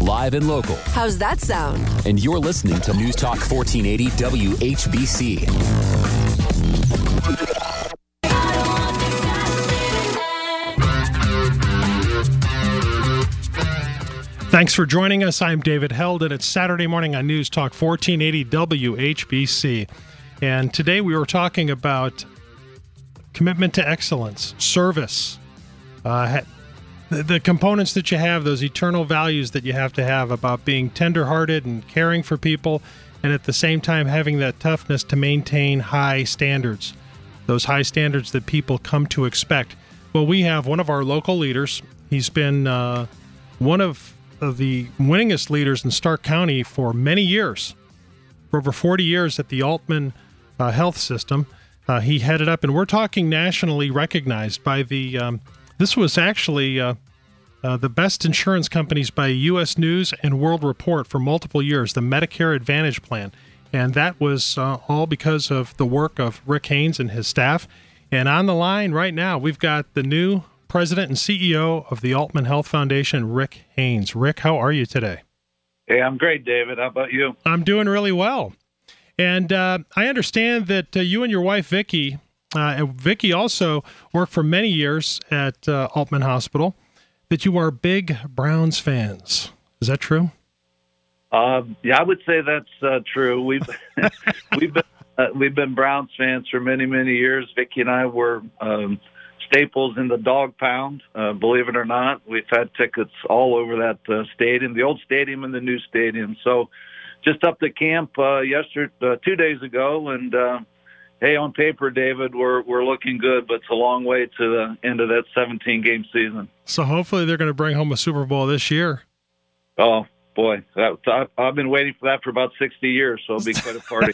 live and local. How's that sound? And you're listening to News Talk 1480 WHBC. Thanks for joining us. I'm David Held, and it's Saturday morning on News Talk 1480 WHBC. And today we were talking about commitment to excellence, service, the components that you have, those eternal values that you have to have about being tenderhearted and caring for people, and at the same time having that toughness to maintain high standards, those high standards that people come to expect. Well, we have one of our local leaders. He's been one of the winningest leaders in Stark County for many years, for over 40 years at the Altman Health System. He headed up, and we're talking nationally recognized by the, this was actually the best insurance companies by U.S. News and World Report for multiple years, the Medicare Advantage Plan. And that was all because of the work of Rick Haynes and his staff. And on the line right now, we've got the new President and CEO of the Altman Health Foundation, Rick Haynes. Rick, how are you today? Hey, I'm great, David. How about you? I'm doing really well. And I understand that you and your wife, Vicki, Vicki also worked for many years at Altman Hospital, that you are big Browns fans. Is that true? Yeah, I would say that's true. We've been Browns fans for many, many years. Vicki and I were staples in the dog pound, believe it or not. We've had tickets all over that stadium, the old stadium and the new stadium. So just up to camp 2 days ago, and hey, on paper, David, we're looking good, but it's a long way to the end of that 17-game season. So hopefully they're going to bring home a Super Bowl this year. Oh, boy. I've been waiting for that for about 60 years, so it'll be quite a party.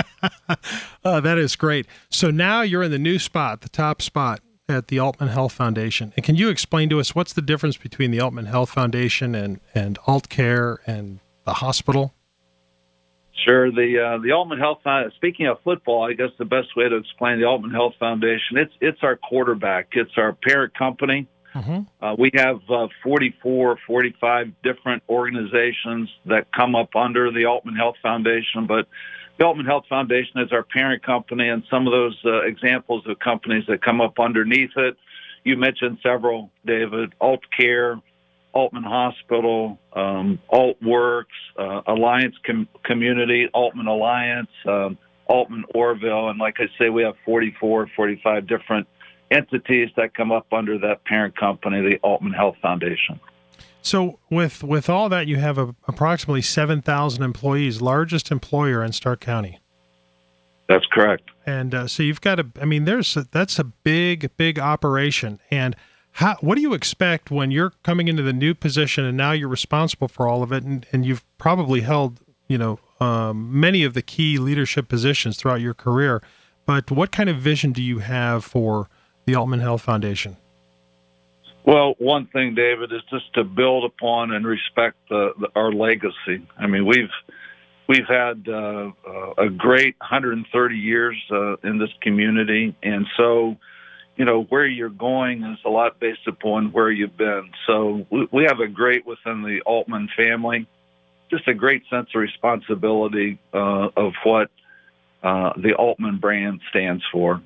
That is great. So now you're in the new spot, the top spot at the Altman Health Foundation. And can you explain to us what's the difference between the Altman Health Foundation and AltCare and the hospital? Sure. The Altman Health Foundation, speaking of football, I guess the best way to explain the Altman Health Foundation, it's our quarterback. It's our parent company. Mm-hmm. We have 44, 45 different organizations that come up under the Altman Health Foundation, but the Altman Health Foundation is our parent company, and some of those examples of companies that come up underneath it, you mentioned several, David: AltCare, Altman Hospital, AltWorks, Alliance Community, Altman Alliance, Altman Orville, and like I say, we have 44, 45 different entities that come up under that parent company, the Altman Health Foundation. So with all that, you have approximately 7,000 employees, largest employer in Stark County. That's correct. And so you've got that's a big operation. And what do you expect when you're coming into the new position and now you're responsible for all of it, and you've probably held, many of the key leadership positions throughout your career, but what kind of vision do you have for the Altman Health Foundation? Well, one thing, David, is just to build upon and respect our legacy. I mean, we've had a great 130 years in this community, and so, where you're going is a lot based upon where you've been. So we have a great, within the Altman family, just a great sense of responsibility of what the Altman brand stands for,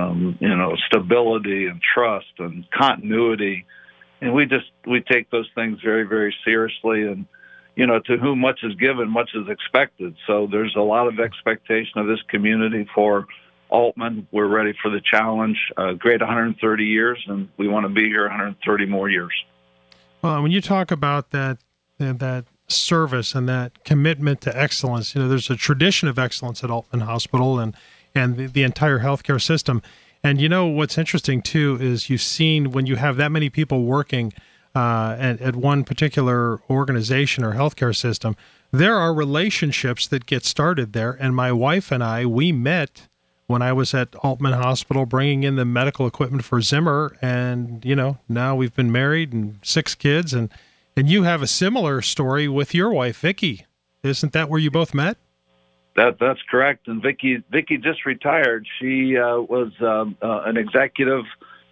stability and trust and continuity. And we take those things very, very seriously. And, to whom much is given, much is expected. So there's a lot of expectation of this community for Altman. We're ready for the challenge. Great 130 years, and we want to be here 130 more years. Well, when you talk about that service and that commitment to excellence, there's a tradition of excellence at Altman Hospital and the entire healthcare system. And what's interesting too is you've seen when you have that many people working at one particular organization or healthcare system, there are relationships that get started there. And my wife and we met when I was at Altman Hospital bringing in the medical equipment for Zimmer. And, now we've been married and 6 kids. And you have a similar story with your wife, Vicki. Isn't that where you both met? That's correct. And Vicki just retired. She was an executive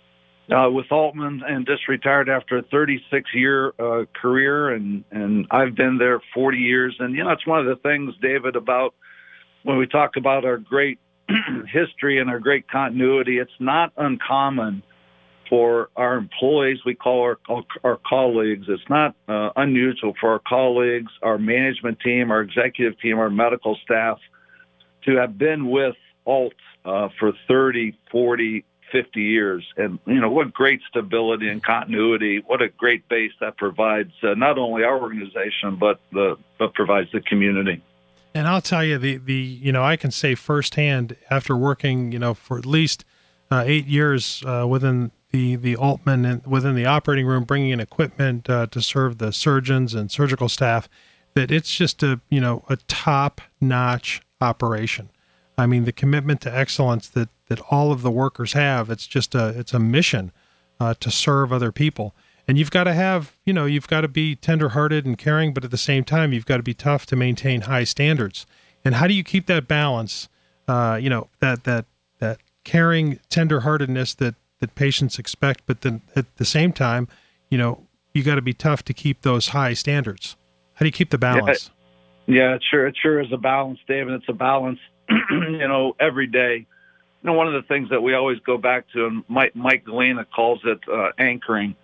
with Altman, and just retired after a 36-year career, and I've been there 40 years. And, it's one of the things, David, about when we talk about our great history and our great continuity, it's not uncommon for our employees, we call our colleagues. It's not unusual for our colleagues, our management team, our executive team, our medical staff to have been with Alt for 30, 40, 50 years. And, what great stability and continuity, what a great base that provides not only our organization, but provides the community. And I'll tell you, I can say firsthand after working, for at least 8 years within the Altman and within the operating room, bringing in equipment to serve the surgeons and surgical staff, that it's just a top-notch operation. I mean, the commitment to excellence that all of the workers have, it's a mission to serve other people. And you've got to have, you've got to be tenderhearted and caring, but at the same time, you've got to be tough to maintain high standards. And how do you keep that balance? That caring tenderheartedness that patients expect, but then at the same time, you got to be tough to keep those high standards. How do you keep the balance? Yeah, it sure is a balance, David. It's a balance, every day. One of the things that we always go back to, and Mike Galena calls it anchoring.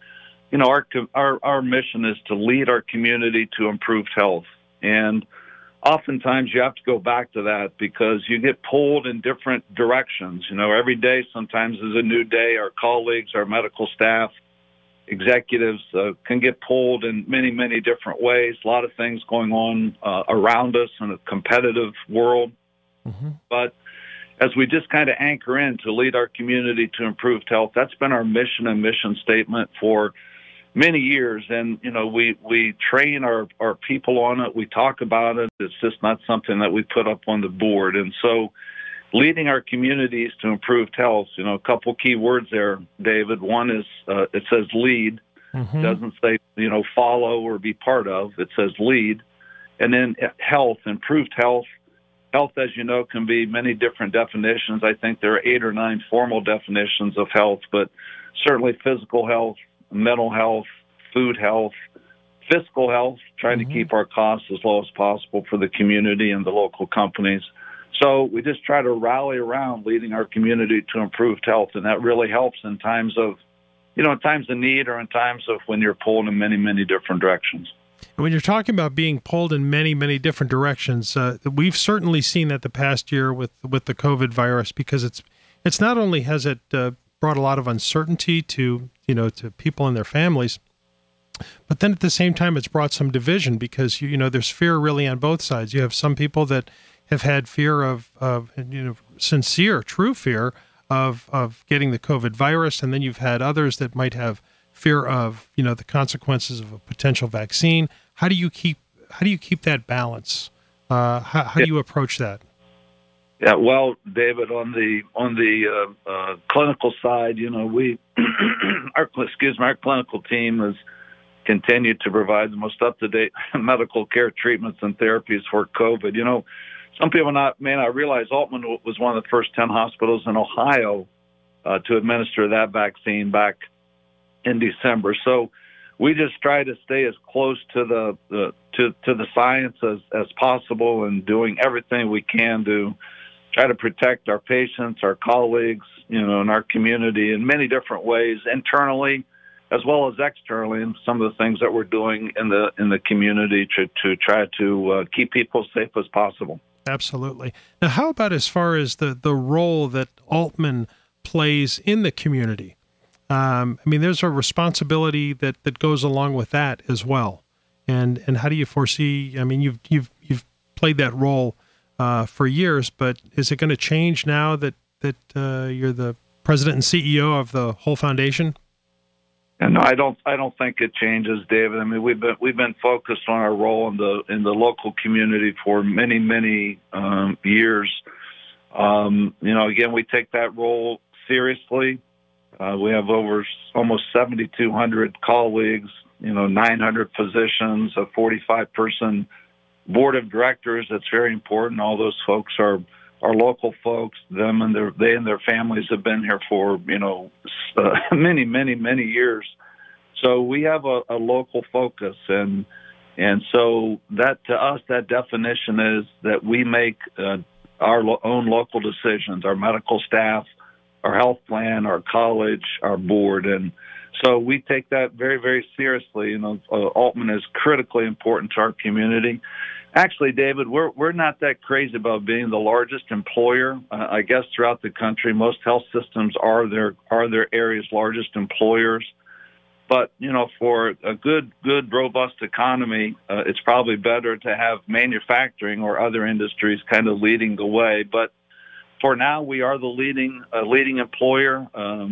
Our mission is to lead our community to improved health. And oftentimes you have to go back to that because you get pulled in different directions. Every day sometimes is a new day. Our colleagues, our medical staff, executives can get pulled in many, many different ways. A lot of things going on around us in a competitive world. Mm-hmm. But as we just kind of anchor in to lead our community to improved health, that's been our mission and mission statement for many years. And, we train our people on it. We talk about it. It's just not something that we put up on the board. And so leading our communities to improved health, a couple key words there, David. One is it says lead. Mm-hmm. It doesn't say, follow or be part of. It says lead. And then health, improved health. Health, as you know, can be many different definitions. I think there are 8 or 9 formal definitions of health, but certainly physical health, mental health, food health, fiscal health, trying mm-hmm. to keep our costs as low as possible for the community and the local companies. So we just try to rally around leading our community to improved health, and that really helps in times of, in times of need or in times of when you're pulled in many, many different directions. When you're talking about being pulled in many, many different directions, we've certainly seen that the past year with the COVID virus, because it's not only has it brought a lot of uncertainty to people and their families, but then at the same time it's brought some division because there's fear really on both sides. You have some people that have had fear of sincere, true fear of getting the COVID virus, and then you've had others that might have fear of the consequences of a potential vaccine. How do you keep that balance? How do you approach that? Yeah, well, David, on the clinical side, our clinical team has continued to provide the most up-to-date medical care treatments and therapies for COVID. Some people may not realize Altman was one of the first 10 hospitals in Ohio to administer that vaccine back in December. So we just try to stay as close to the science as possible, and doing everything we can to try to protect our patients, our colleagues, and our community in many different ways, internally as well as externally, and some of the things that we're doing in the community to try to keep people safe as possible. Absolutely. Now, how about as far as the role that Altman plays in the community? There's a responsibility that goes along with that as well. And how do you foresee? You've played that role for years, but is it going to change now that you're the president and CEO of the whole foundation? And no, I don't think it changes, David. We've been focused on our role in the local community for many years. Again, we take that role seriously. We have over almost 7,200 colleagues, 900 physicians, a 45-person board of directors. That's very important. All those folks are our local folks. They and their families have been here for many, many, many years. So we have a local focus, and so that to us, that definition is that we make our own local decisions, our medical staff, our health plan, our college, our board. And so we take that very, very seriously. Altman is critically important to our community. Actually, David, we're not that crazy about being the largest employer. I guess throughout the country, most health systems are their area's largest employers. But, for a good, robust economy, it's probably better to have manufacturing or other industries kind of leading the way. But for now, we are the leading employer.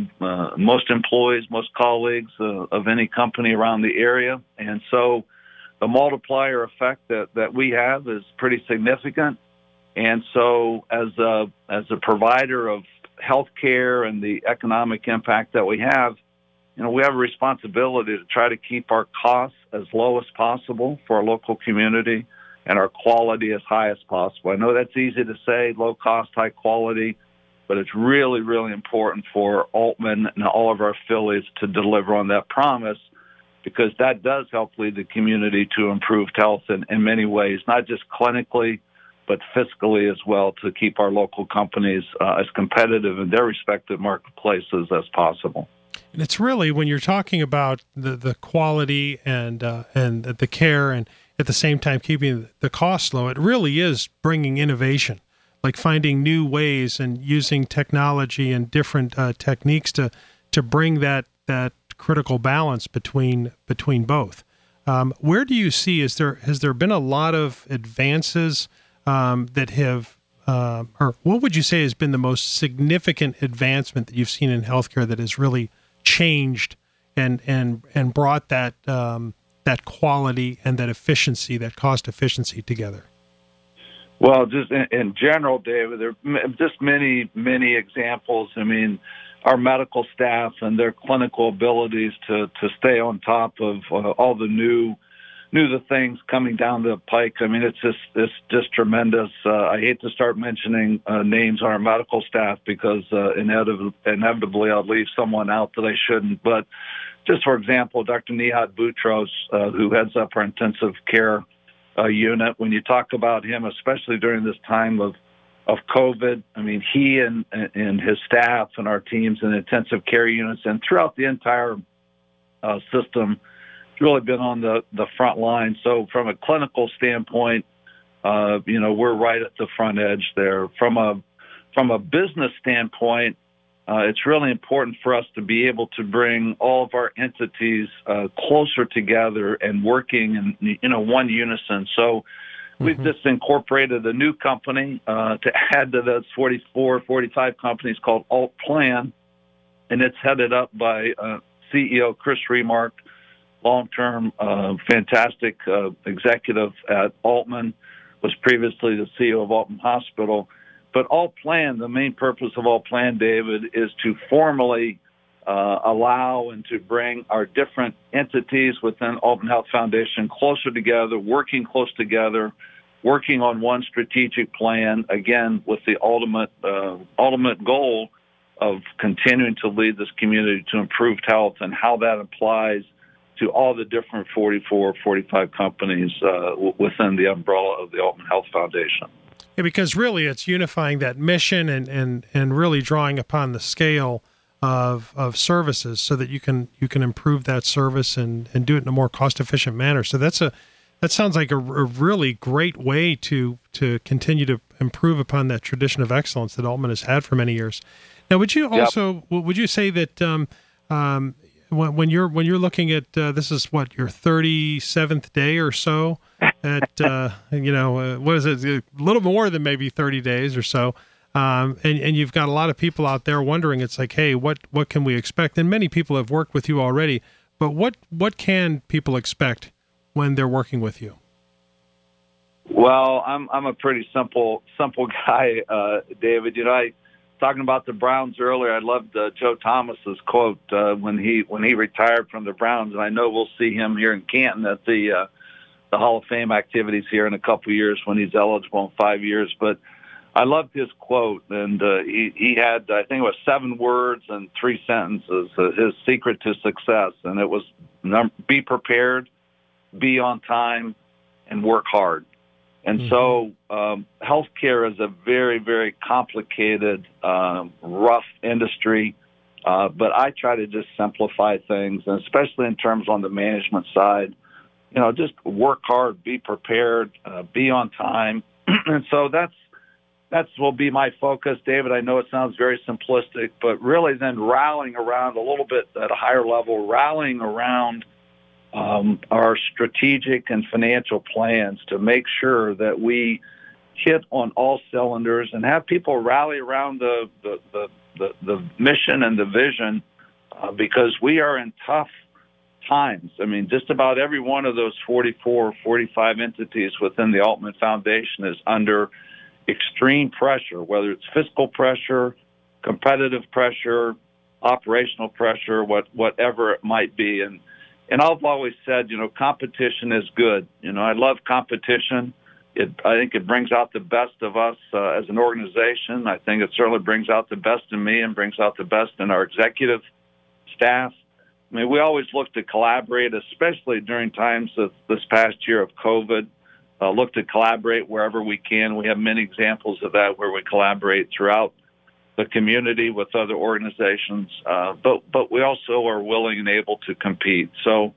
Most employees, most colleagues of any company around the area. And so the multiplier effect that we have is pretty significant. And so as a provider of health care and the economic impact that we have a responsibility to try to keep our costs as low as possible for our local community and our quality as high as possible. I know that's easy to say, low cost, high quality, but it's really, really important for Altman and all of our affiliates to deliver on that promise, because that does help lead the community to improved health in many ways, not just clinically, but fiscally as well, to keep our local companies as competitive in their respective marketplaces as possible. And it's really, when you're talking about the quality and the care, and at the same time keeping the cost low, it really is bringing innovation, like finding new ways and using technology and different techniques to bring that critical balance between both. Where do you see, has there been a lot of advances that have, or what would you say has been the most significant advancement that you've seen in healthcare that has really changed and brought that quality and that efficiency, that cost efficiency together? Well, just in general, David, there are just many, many examples. I mean, our medical staff and their clinical abilities to stay on top of all the new things coming down the pike. I mean, it's just tremendous. I hate to start mentioning names on our medical staff because inevitably I'll leave someone out that I shouldn't. But just for example, Dr. Nihat Boutros, who heads up our intensive care unit, when you talk about him, especially during this time of COVID, I mean, he and his staff and our teams in intensive care units and throughout the entire system really been on the front line. So from a clinical standpoint, we're right at the front edge there. From a business standpoint, it's really important for us to be able to bring all of our entities closer together and working in one unison. So we've just incorporated a new company to add to those 45 companies called Alt Plan, and it's headed up by CEO Chris Remark, long-term, fantastic executive at Altman, was previously the CEO of Altman Hospital. But Alt Plan, the main purpose of Alt Plan, David, is to formally allow and to bring our different entities within Altman Health Foundation closer together, working close together, working on one strategic plan, again, with the ultimate goal of continuing to lead this community to improved health, and how that applies to all the different 45 companies within the umbrella of the Altman Health Foundation. Yeah, because really it's unifying that mission and really drawing upon the scale of services so that you can improve that service and do it in a more cost-efficient manner. So that sounds like a really great way to continue to improve upon that tradition of excellence that Altman has had for many years. Now, would you also would you say that when you're looking at this is what, your 37th day or so at what is it, a little more than maybe 30 days or so, and you've got a lot of people out there wondering, it's like, hey, what can we expect? And many people have worked with you already, but what can people expect when they're working with you? Well, I'm a pretty simple guy, David. Talking about the Browns earlier, I loved Joe Thomas's quote when he retired from the Browns, and I know we'll see him here in Canton at the Hall of Fame activities here in a couple of years when he's eligible in 5 years. But I loved his quote, and he had, I think it was 7 words and 3 sentences, his secret to success, and it was be prepared, be on time, and work hard. And so healthcare is a very, very complicated, rough industry, but I try to just simplify things, and especially in terms on the management side, just work hard, be prepared, be on time. And so that will be my focus, David. I know it sounds very simplistic, but really then rallying around a little bit at a higher level, rallying around our strategic and financial plans to make sure that we hit on all cylinders and have people rally around the mission and the vision, because we are in tough times. I mean, just about every one of those 44 or 45 entities within the Altman Foundation is under extreme pressure, whether it's fiscal pressure, competitive pressure, operational pressure, whatever it might be. And I've always said, competition is good. I love competition. I think it brings out the best of us as an organization. I think it certainly brings out the best in me and brings out the best in our executive staff. I mean, we always look to collaborate, especially during times of this past year of COVID. Look to collaborate wherever we can. We have many examples of that where we collaborate throughout the community with other organizations, but we also are willing and able to compete. So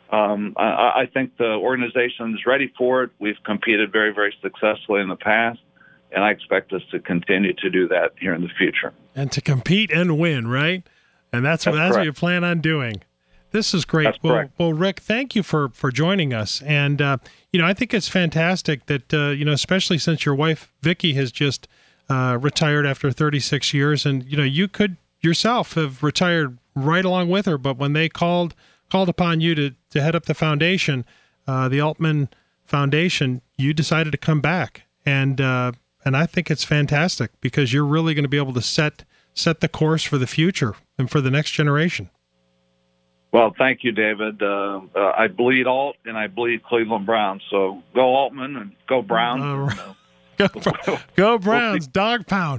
I think the organization is ready for it. We've competed very, very successfully in the past, and I expect us to continue to do that here in the future. And to compete and win, right? And that's what you plan on doing. This is great. Well, Rick, thank you for joining us. And, I think it's fantastic that, especially since your wife, Vicki, has just retired after 36 years. And, you could yourself have retired right along with her. But when they called upon you to head up the foundation, the Altman Foundation, you decided to come back. And I think it's fantastic because you're really going to be able to set the course for the future and for the next generation. Well, thank you, David. I bleed Alt and I bleed Cleveland Browns. So go Altman and go Browns. Go Browns, dog pound.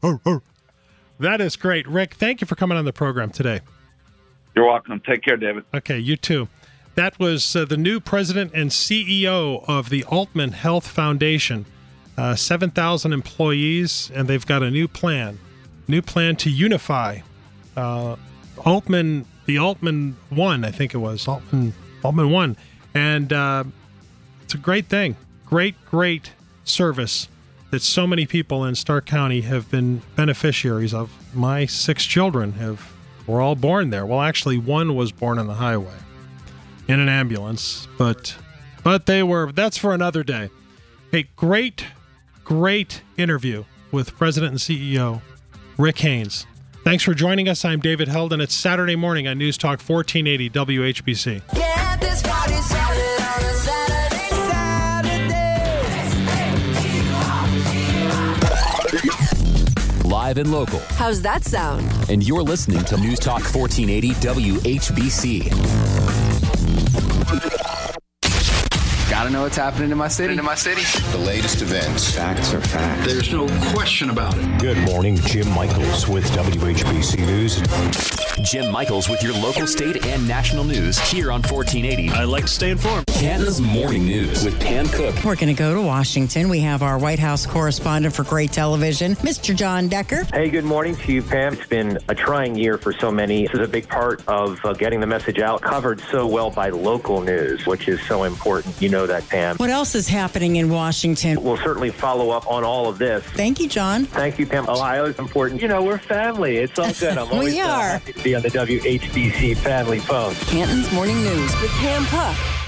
That is great. Rick, thank you for coming on the program today. You're welcome. Take care, David. Okay, you too. That was the new president and CEO of the Altman Health Foundation. 7,000 employees, and they've got a new plan to unify the Altman One, I think it was, Altman One. And it's a great thing. Great service that so many people in Stark County have been beneficiaries of. My 6 children were all born there. Well, actually, one was born on the highway in an ambulance, but that's for another day. Hey, great interview with President and CEO Rick Haynes. Thanks for joining us. I'm David Held, and it's Saturday morning on News Talk 1480 WHBC. Get this party started on a Saturday. Live and local. How's that sound? And you're listening to News Talk 1480 WHBC. Gotta know what's happening in my city. The latest events. Facts are facts. There's no question about it. Good morning, Jim Michaels with WHBC News. Jim Michaels with your local, state, and national news here on 1480. I like to stay informed. Canton's Morning News with Pam Cook. We're going to go to Washington. We have our White House correspondent for Great Television, Mr. John Decker. Hey, good morning to you, Pam. It's been a trying year for so many. This is a big part of getting the message out, covered so well by local news, which is so important. You know that, Pam. What else is happening in Washington? We'll certainly follow up on all of this. Thank you, John. Thank you, Pam. Ohio is important. We're family. It's all good. I'm always happy to be on the WHBC family phone. Canton's Morning News with Pam Cook.